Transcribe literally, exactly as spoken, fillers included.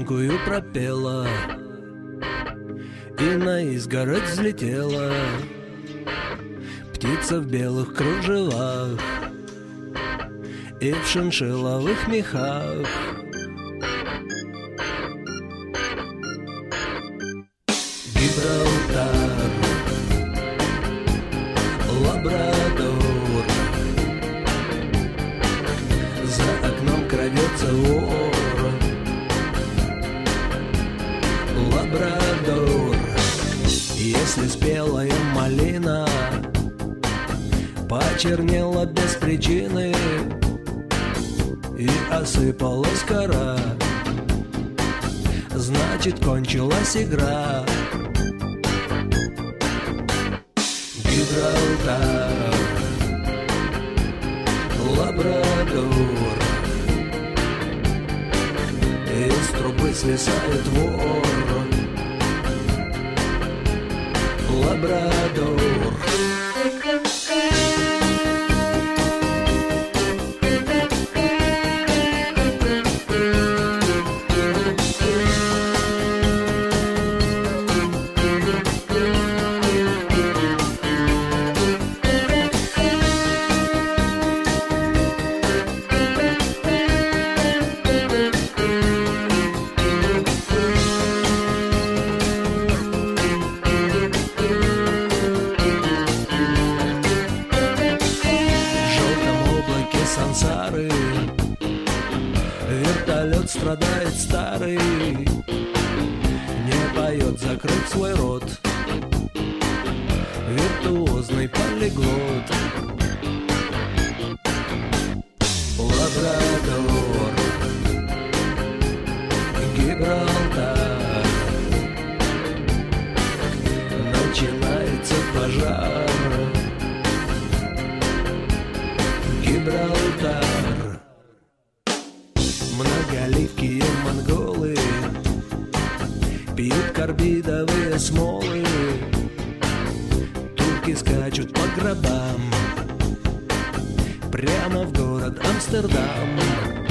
песенкую пропела и на изгородь взлетела птица в белых кружевах и в шиншилловых мехах. Гибралтар, Лабрадор, за окном крадется вор. Лабрадор, если спелая малина почернела без причины и осыпалась кора, значит, кончилась игра. Гибралтар, Лабрадор, из трубы свисает вор. Лабрадор. Сансары вертолет страдает старый, не поет, закрыть свой рот, виртуозный полиглот. Лабрадор, Гибралтар, начинается пожар. Гибралтар, многоливкие монголы пьют карбидовые смолы, турки скачут по гробам прямо в город Амстердам.